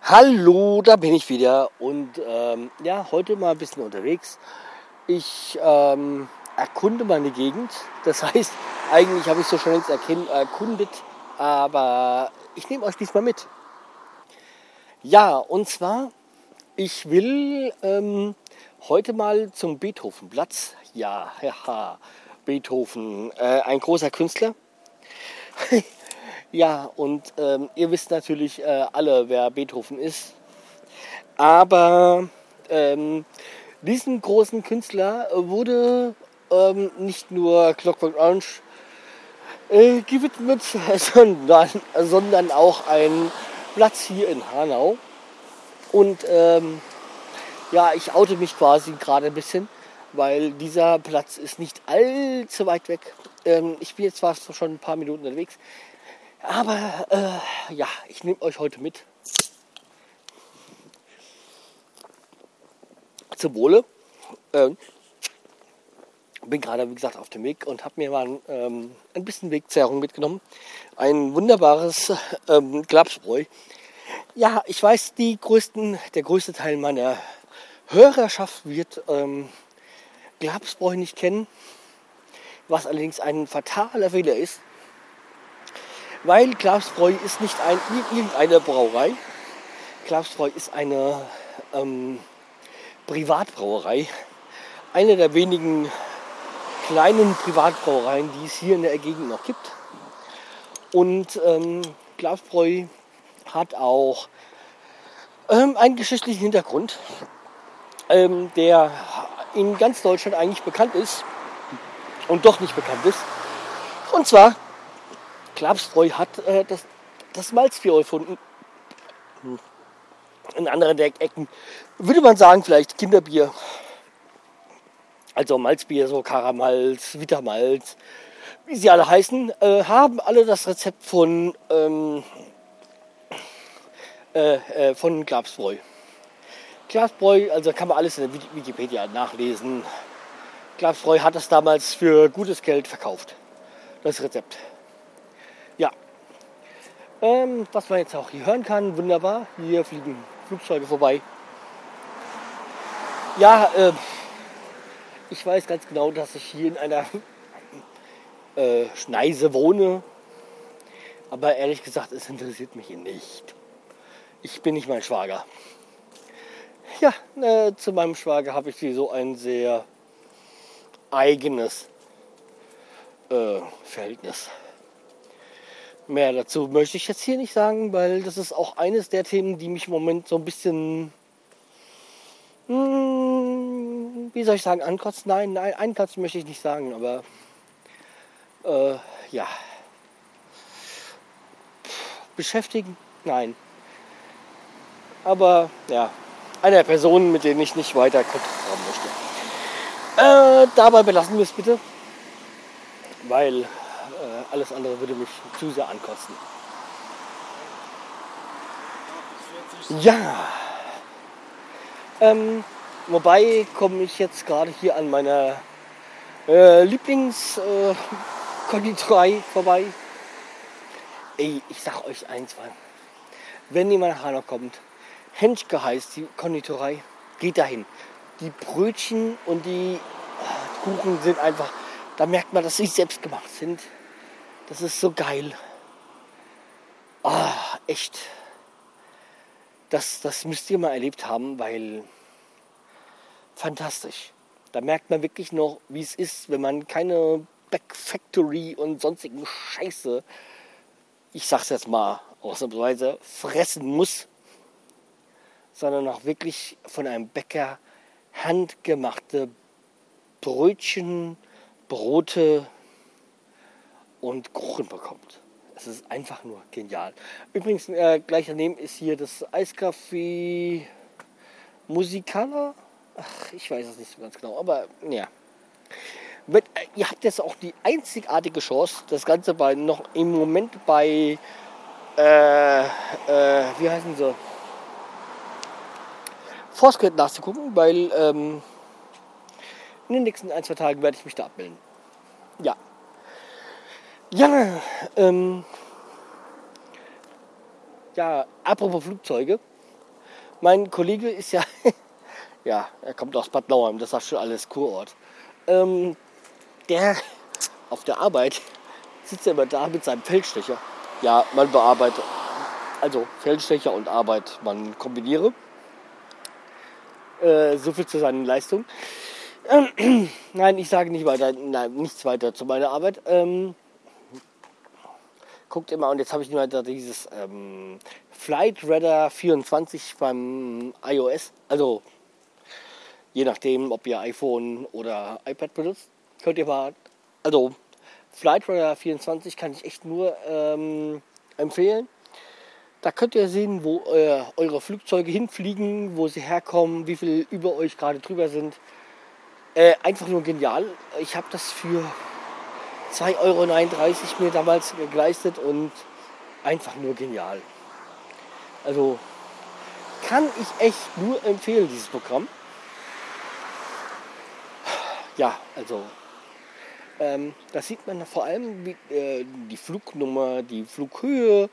Hallo, da bin ich wieder und heute mal ein bisschen unterwegs. Ich erkunde meine Gegend. Das heißt, eigentlich habe ich so schon längst erkundet, aber ich nehme euch diesmal mit. Ja, und zwar, ich will heute mal zum Beethovenplatz. Ja, haha, Beethoven, ein großer Künstler. Ja, und ihr wisst natürlich alle, wer Beethoven ist. Aber diesem großen Künstler wurde nicht nur Clockwork Orange gewidmet, sondern auch ein Platz hier in Hanau. Und ich oute mich quasi gerade ein bisschen, weil dieser Platz ist nicht allzu weit weg. Ich bin jetzt zwar schon ein paar Minuten unterwegs, aber ich nehme euch heute mit. Zum Wohle. Bin gerade, wie gesagt, auf dem Weg und habe mir mal ein bisschen Wegzehrung mitgenommen. Ein wunderbares Glapsbräu. Ja, ich weiß, der größte Teil meiner Hörerschaft wird Glapsbräu nicht kennen, was allerdings ein fataler Fehler ist, weil Glapsbräu ist nicht irgendeine Brauerei. Glapsbräu ist eine Privatbrauerei, eine der wenigen kleinen Privatbrauereien, die es hier in der Gegend noch gibt. Und Glapsbräu hat auch einen geschichtlichen Hintergrund, der in ganz Deutschland eigentlich bekannt ist und doch nicht bekannt ist. Und zwar, Glapsbräu hat das Malzbier erfunden. In anderen Ecken würde man sagen, vielleicht Kinderbier. Also Malzbier, so Karamalz, Vitamalz, wie sie alle heißen, haben alle das Rezept von Glapsbräu. Glapsbräu, also kann man alles in der Wikipedia nachlesen. Glapsbräu hat das damals für gutes Geld verkauft, das Rezept. Ja, was man jetzt auch hier hören kann, wunderbar, hier fliegen Flugzeuge vorbei. Ja, ich weiß ganz genau, dass ich hier in einer Schneise wohne, aber ehrlich gesagt, es interessiert mich nicht. Ich bin nicht mein Schwager. Ja, zu meinem Schwager habe ich so ein sehr eigenes Verhältnis. Mehr dazu möchte ich jetzt hier nicht sagen, weil das ist auch eines der Themen, die mich im Moment so ein bisschen, wie soll ich sagen, ankotzen? Nein, ankotzen möchte ich nicht sagen, aber beschäftigen? Nein. Aber ja, eine Person, mit der ich nicht weiter Kontakt haben möchte. Dabei belassen wir es bitte, weil alles andere würde mich zu sehr ankosten. Ja, wobei komme ich jetzt gerade hier an meiner Lieblingskonditorei vorbei. Ey, ich sag euch eins, Mann. Wenn jemand nach Hanau kommt, Henschke heißt die Konditorei, geht dahin. Die Brötchen und die Kuchen sind einfach, da merkt man, dass sie selbst gemacht sind. Das ist so geil. Echt. Das müsst ihr mal erlebt haben, weil fantastisch. Da merkt man wirklich noch, wie es ist, wenn man keine Back Factory und sonstigen Scheiße, ich sag's jetzt mal ausnahmsweise, fressen muss, sondern auch wirklich von einem Bäcker handgemachte Brötchen, Brote und Kuchen bekommt. Es ist einfach nur genial. Übrigens, gleich daneben ist hier das Eiscafé Musicala. Ach, ich weiß es nicht so ganz genau, aber ja. Ihr habt jetzt auch die einzigartige Chance, das Ganze im Moment bei, wie heißen sie? Foursquare nachzugucken, weil in den nächsten 1-2 Tagen werde ich mich da abmelden. Ja. Ja, apropos Flugzeuge. Mein Kollege ist ja, ja, er kommt aus Bad Nauheim, das sagt schon alles Kurort. Der auf der Arbeit sitzt er immer da mit seinem Feldstecher. Ja, man bearbeitet, also Feldstecher und Arbeit, man kombiniere. So viel zu seinen Leistungen. Nein, ich sage nicht weiter, nein, nichts weiter zu meiner Arbeit. Guckt immer, und jetzt habe ich nur dieses Flight Radar 24 beim iOS, also je nachdem, ob ihr iPhone oder iPad benutzt, könnt ihr mal, also Flight Radar 24 kann ich echt nur empfehlen. Da könnt ihr sehen, wo eure Flugzeuge hinfliegen, wo sie herkommen, wie viel über euch gerade drüber sind. Einfach nur genial. Ich habe das für 2,39 € mir damals geleistet und einfach nur genial. Also kann ich echt nur empfehlen, dieses Programm. Ja, also da sieht man vor allem die Flugnummer, die Flughöhe,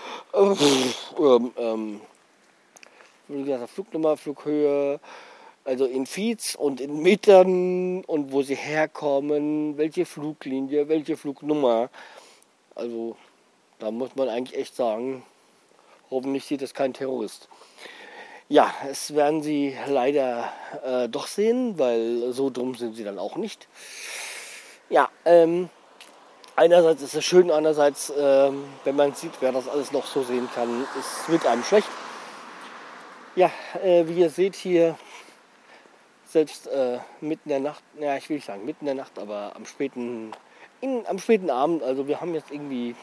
wie gesagt, Flugnummer, Flughöhe, also in Feets und in Metern und wo sie herkommen, welche Fluglinie, welche Flugnummer. Also da muss man eigentlich echt sagen, hoffentlich sieht das kein Terrorist. Ja, es werden Sie leider doch sehen, weil so dumm sind Sie dann auch nicht. Ja, einerseits ist es schön, andererseits, wenn man sieht, wer das alles noch so sehen kann, es wird einem schlecht. Ja, wie ihr seht hier, selbst mitten in der Nacht, ja, ich will nicht sagen mitten in der Nacht, aber am späten Abend, also wir haben jetzt irgendwie,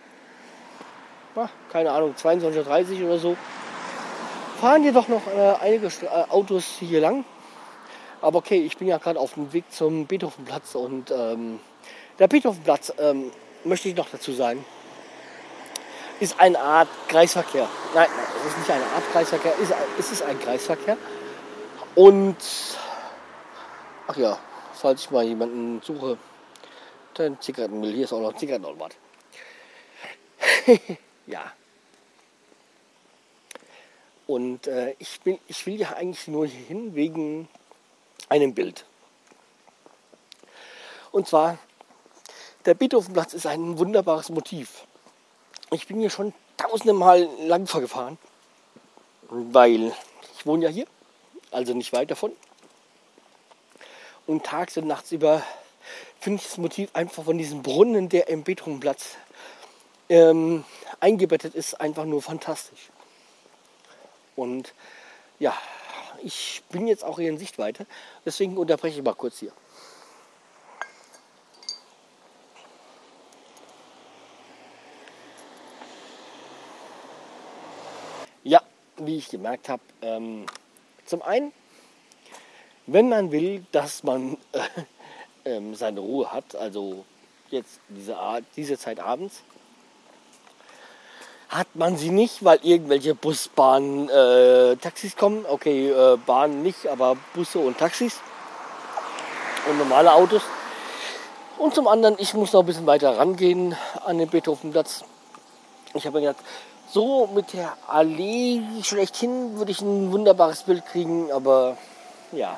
keine Ahnung, 22:30 Uhr oder so, fahren hier doch noch einige Autos hier lang. Aber okay, ich bin ja gerade auf dem Weg zum Beethovenplatz und der Beethovenplatz, möchte ich noch dazu sagen, ist eine Art Kreisverkehr. Nein, es ist nicht eine Art Kreisverkehr, es ist ein Kreisverkehr. Und, ach ja, falls ich mal jemanden suche, der einen Zigaretten will, hier ist auch noch ein Zigarettenautomat. Ja. Und ich will ja eigentlich nur hier hin wegen einem Bild. Und zwar, der Beethovenplatz ist ein wunderbares Motiv. Ich bin hier schon tausende Mal lang vorgefahren, weil ich wohne ja hier, also nicht weit davon. Und tags und nachts über finde ich das Motiv einfach von diesem Brunnen, der im Beethovenplatz eingebettet ist, einfach nur fantastisch. Und ja, ich bin jetzt auch hier in Sichtweite, deswegen unterbreche ich mal kurz hier. Ja, wie ich gemerkt habe, zum einen, wenn man will, dass man seine Ruhe hat, also jetzt diese Zeit abends, hat man sie nicht, weil irgendwelche Bus, Bahn, Taxis kommen. Okay, Bahnen nicht, aber Busse und Taxis und normale Autos. Und zum anderen, ich muss noch ein bisschen weiter rangehen an den Beethovenplatz. Ich habe mir gedacht, so mit der Allee schlechthin würde ich ein wunderbares Bild kriegen, aber ja,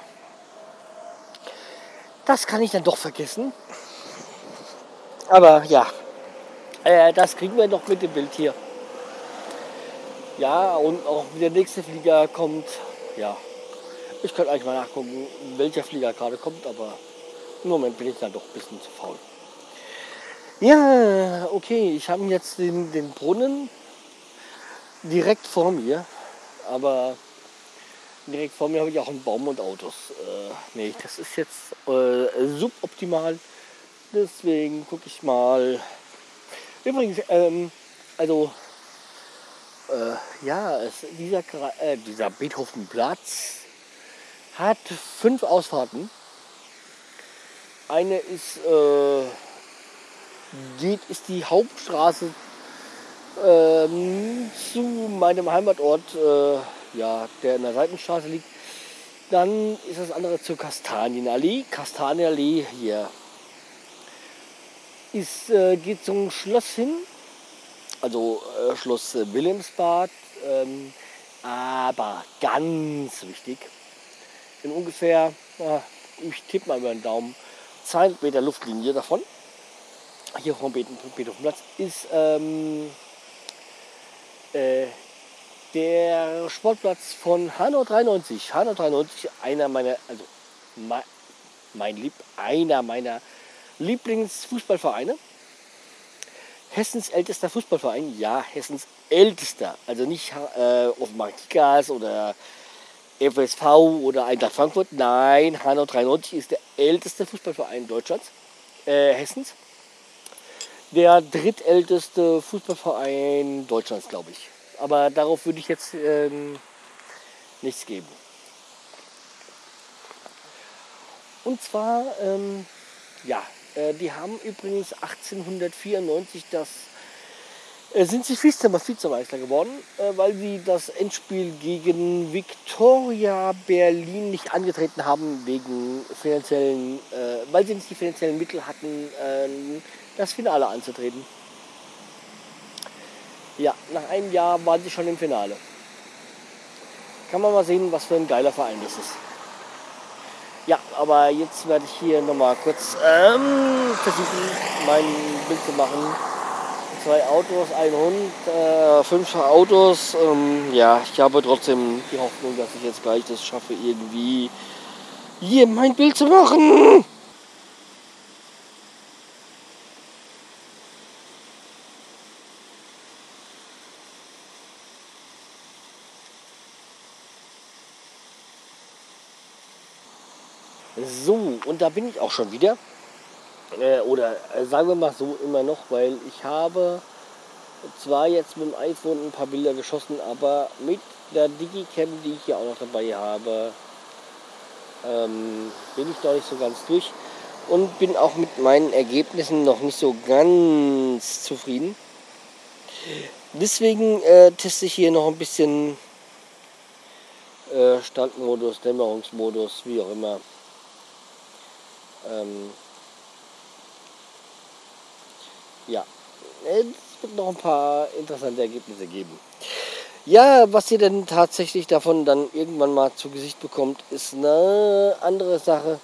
das kann ich dann doch vergessen. Aber ja, das kriegen wir noch mit dem Bild hier. Ja, und auch wie der nächste Flieger kommt, ja, ich könnte eigentlich mal nachgucken, welcher Flieger gerade kommt, aber im Moment bin ich dann doch ein bisschen zu faul. Ja, okay, ich habe jetzt den Brunnen direkt vor mir, aber direkt vor mir habe ich auch einen Baum und Autos. Nee, das ist jetzt suboptimal, deswegen gucke ich mal. Übrigens, also ja, dieser Beethovenplatz hat 5 Ausfahrten. Eine ist die Hauptstraße zu meinem Heimatort, ja, der in der Seitenstraße liegt. Dann ist das andere zur Kastanienallee. Kastanienallee hier geht zum Schloss hin, also Schloss Wilhelmsbad. Aber ganz wichtig, in ungefähr, ich tippe mal über den Daumen, 200 Meter Luftlinie davon, hier vom Beethovenplatz, ist der Sportplatz von Hanau 93. Hanau 93, einer meiner, also einer meiner Lieblingsfußballvereine. Hessens ältester Fußballverein, ja, Hessens ältester. Also nicht Offenbach Kickers oder FSV oder Eintracht Frankfurt. Nein, Hanau 93 ist der älteste Fußballverein Deutschlands, Hessens. Der drittälteste Fußballverein Deutschlands, glaube ich. Aber darauf würde ich jetzt nichts geben. Und zwar, die haben übrigens 1894 sind sie Vizemeister geworden, weil sie das Endspiel gegen Viktoria Berlin nicht angetreten haben, weil sie nicht die finanziellen Mittel hatten, das Finale anzutreten. Ja, nach einem Jahr waren sie schon im Finale. Kann man mal sehen, was für ein geiler Verein das ist. Ja, aber jetzt werde ich hier nochmal kurz versuchen, mein Bild zu machen. 2 Autos, ein Hund, 5 Autos. Ja, ich habe trotzdem die Hoffnung, dass ich jetzt gleich das schaffe, irgendwie hier mein Bild zu machen. So, und da bin ich auch schon wieder. Sagen wir mal so immer noch, weil ich habe zwar jetzt mit dem iPhone ein paar Bilder geschossen, aber mit der Digicam, die ich hier auch noch dabei habe, bin ich noch nicht so ganz durch und bin auch mit meinen Ergebnissen noch nicht so ganz zufrieden. Deswegen teste ich hier noch ein bisschen Standmodus, Dämmerungsmodus, wie auch immer. Ja, es wird noch ein paar interessante Ergebnisse geben. Ja, was ihr denn tatsächlich davon dann irgendwann mal zu Gesicht bekommt, ist eine andere Sache.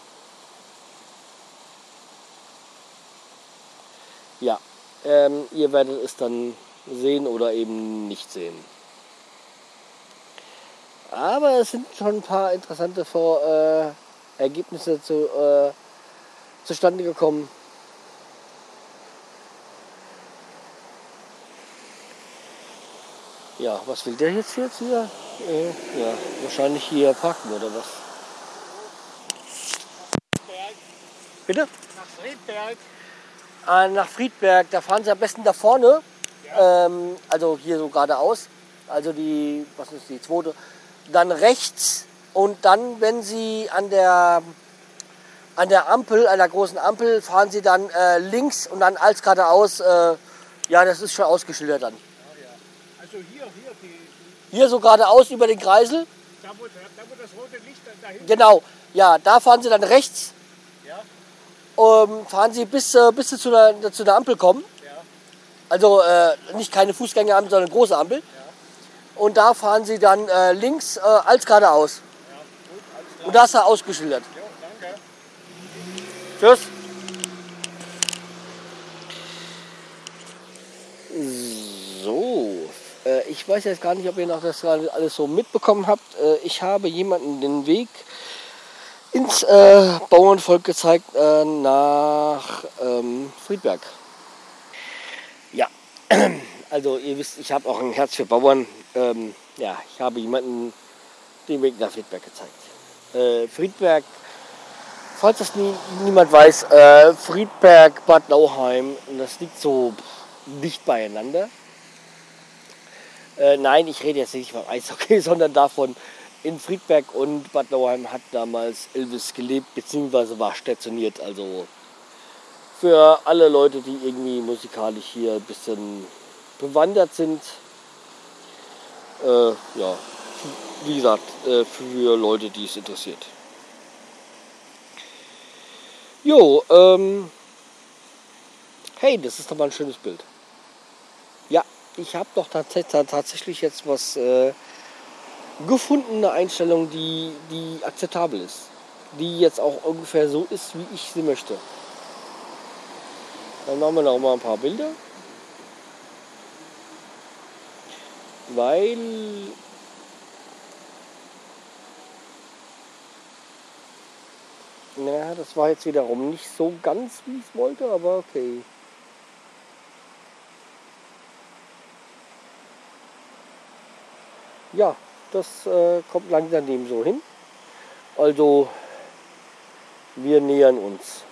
Ja, ihr werdet es dann sehen oder eben nicht sehen. Aber es sind schon ein paar interessante Ergebnisse zustande gekommen. Ja, was will der jetzt hier? Ja, wahrscheinlich hier parken oder was? Bitte? Nach Friedberg. Nach Friedberg, da fahren Sie am besten da vorne. Ja. Also hier so geradeaus. Also die zweite. Dann rechts und dann, wenn Sie an der Ampel, an der großen Ampel, fahren Sie dann links und dann als geradeaus. Ja, das ist schon ausgeschildert dann. Ja. Also hier, Hier so geradeaus über den Kreisel. da wo das rote Licht dahin. Genau, ja, da fahren Sie dann rechts. Ja. Fahren Sie bis Sie zu der Ampel kommen. Ja. Also nicht keine Fußgängerampel, sondern eine große Ampel. Ja. Und da fahren Sie dann links als geradeaus. Ja. Gut, alles klar. Und das ist ja ausgeschildert. Jo, danke. Tschüss. So, ich weiß jetzt gar nicht, ob ihr noch das gerade alles so mitbekommen habt. Ich habe jemanden den Weg ins Bauernvolk gezeigt nach Friedberg. Ja, also ihr wisst, ich habe auch ein Herz für Bauern. Ja, ich habe jemanden den Weg nach Friedberg gezeigt. Friedberg, falls das niemand weiß, Friedberg, Bad Nauheim, das liegt so dicht beieinander. Nein, ich rede jetzt nicht vom Eishockey, sondern davon, in Friedberg und Bad Nauheim hat damals Elvis gelebt, beziehungsweise war stationiert. Also für alle Leute, die irgendwie musikalisch hier ein bisschen bewandert sind, ja, wie gesagt, für Leute, die es interessiert. Jo, hey, das ist doch mal ein schönes Bild. Ja, ich habe doch tatsächlich jetzt was gefunden, eine Einstellung, die akzeptabel ist. Die jetzt auch ungefähr so ist, wie ich sie möchte. Dann machen wir noch mal ein paar Bilder. Weil ja, das war jetzt wiederum nicht so ganz, wie ich es wollte, aber okay. Ja, das kommt langsam dem so hin. Also, wir nähern uns.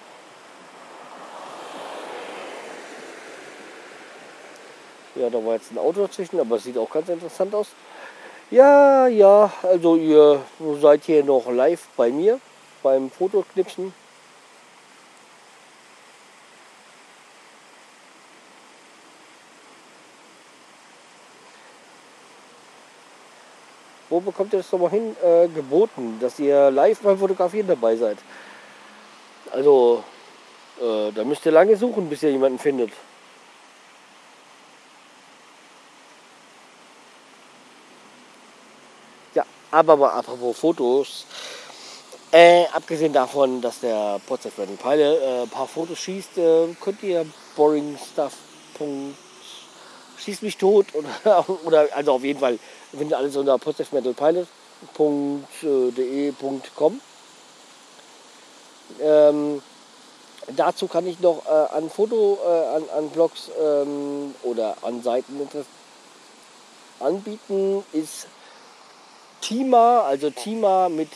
Ja, da war jetzt ein Auto dazwischen, aber es sieht auch ganz interessant aus. Ja, ja, also ihr seid hier noch live bei mir beim Fotoknipsen. Wo bekommt ihr das nochmal hin? Geboten, dass ihr live beim Fotografieren dabei seid. Also, da müsst ihr lange suchen, bis ihr jemanden findet. Ja, aber mal apropos Fotos. Abgesehen davon, dass der Podcast Random Pilot ein paar Fotos schießt, könnt ihr Boring Stuff. Schießt mich tot oder also auf jeden Fall findet ihr alles unter podcastmetalpilot.de.com. Dazu kann ich noch an an Blogs oder an Seiten anbieten, ist Thima, also Thima mit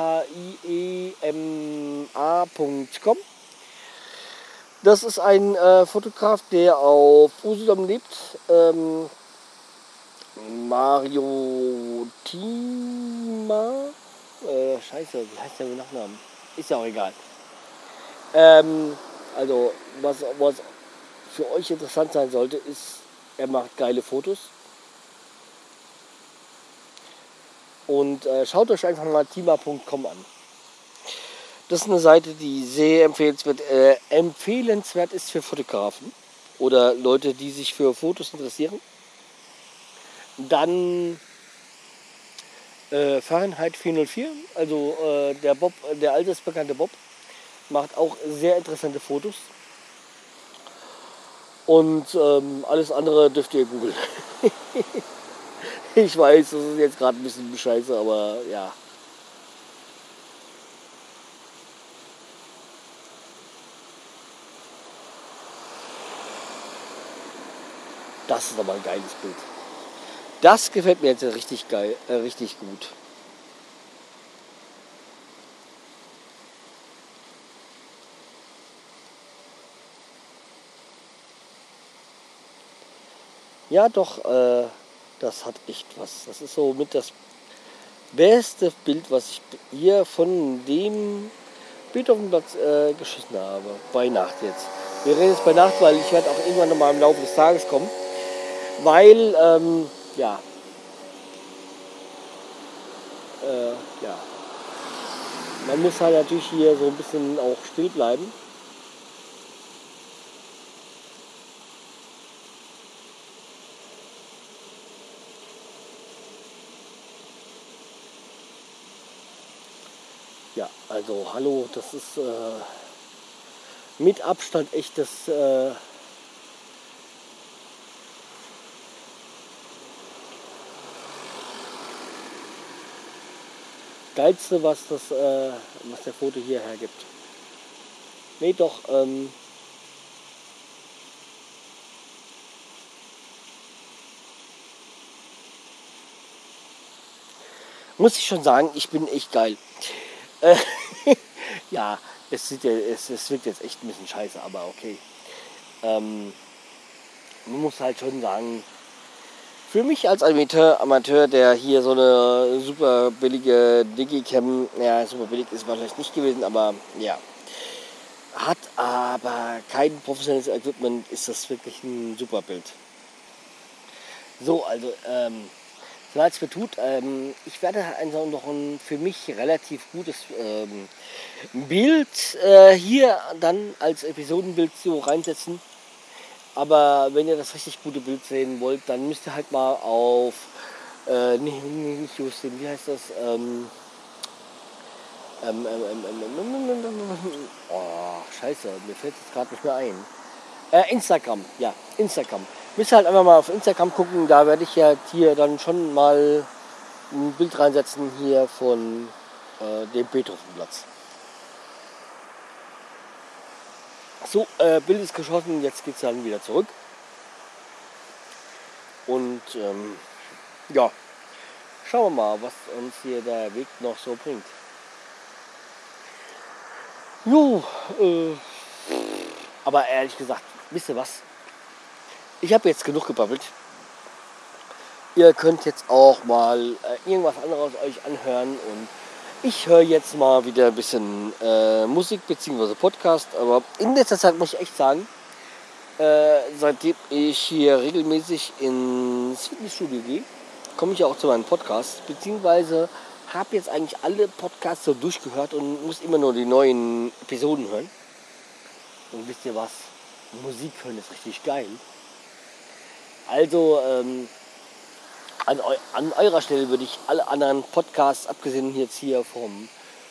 thiema.com. Das ist ein Fotograf, der auf Usedom lebt. Mario Thima. Scheiße, wie heißt der mit Nachnamen? Ist ja auch egal. Also, was für euch interessant sein sollte, ist, er macht geile Fotos. Und schaut euch einfach mal thima.com an. Das ist eine Seite, die sehr empfehlenswert ist für Fotografen oder Leute, die sich für Fotos interessieren. Dann Fahrenheit 404, also der Bob, der allseits Bob, macht auch sehr interessante Fotos. Und alles andere dürft ihr googeln. Ich weiß, das ist jetzt gerade ein bisschen scheiße, aber ja. Das ist aber ein geiles Bild. Das gefällt mir jetzt richtig geil, richtig gut. Ja, doch, das hat echt was. Das ist so mit das beste Bild, was ich hier von dem Bild auf dem Platz geschossen habe. Bei Nacht jetzt. Wir reden jetzt bei Nacht, weil ich werde auch irgendwann nochmal im Laufe des Tages kommen. Weil, ja, man muss halt natürlich hier so ein bisschen auch still bleiben. Ja, also hallo, das ist mit Abstand echt das Geilste, was der Foto hier hergibt. Nee, doch, muss ich schon sagen, ich bin echt geil. Ja, es wirkt jetzt echt ein bisschen scheiße, aber okay. Man muss halt schon sagen, für mich als Amateur, der hier so eine super billige Digicam, ja, super billig ist wahrscheinlich nicht gewesen, aber ja, hat aber kein professionelles Equipment, ist das wirklich ein super Bild. So, also, so als mir tut, ich werde noch ein für mich relativ gutes Bild hier dann als Episodenbild so reinsetzen. Aber wenn ihr das richtig gute Bild sehen wollt, dann müsst ihr halt mal auf Nicht Justin, wie heißt das? Scheiße, mir fällt es gerade nicht mehr ein. Instagram, ja, Instagram. Müsst ihr halt einfach mal auf Instagram gucken, da werde ich ja hier dann schon mal ein Bild reinsetzen hier von dem Beethovenplatz. So, Bild ist geschossen, jetzt geht es dann wieder zurück. Und ja, schauen wir mal, was uns hier der Weg noch so bringt. Jo, aber ehrlich gesagt, wisst ihr was? Ich habe jetzt genug gebabbelt. Ihr könnt jetzt auch mal irgendwas anderes euch anhören und ich höre jetzt mal wieder ein bisschen Musik bzw. Podcast. Aber in letzter Zeit muss ich echt sagen, seitdem ich hier regelmäßig ins Fitnessstudio gehe, komme ich ja auch zu meinem Podcast, beziehungsweise habe jetzt eigentlich alle Podcasts so durchgehört und muss immer nur die neuen Episoden hören. Und wisst ihr was? Musik hören ist richtig geil. Also an eurer Stelle würde ich alle anderen Podcasts, abgesehen jetzt hier vom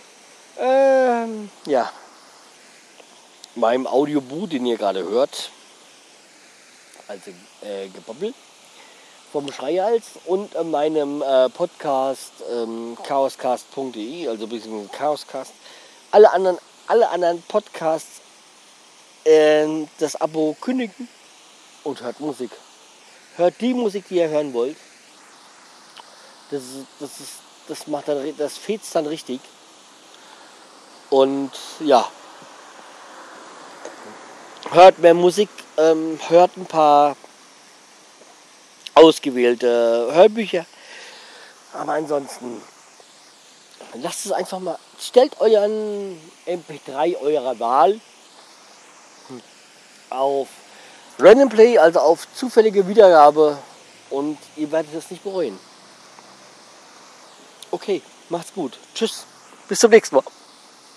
meinem Audioboot, den ihr gerade hört, also Gebabbel vom Schreihals und meinem Podcast chaoscast.de, also bzw. Chaoscast, alle anderen Podcasts das Abo kündigen und hört Musik. Hört die Musik, die ihr hören wollt. Das fetzt dann richtig. Und ja, hört mehr Musik, hört ein paar ausgewählte Hörbücher. Aber ansonsten, lasst es einfach mal, stellt euren MP3 eurer Wahl auf Random Play, also auf zufällige Wiedergabe und ihr werdet es nicht bereuen. Okay, macht's gut. Tschüss. Bis zum nächsten Mal.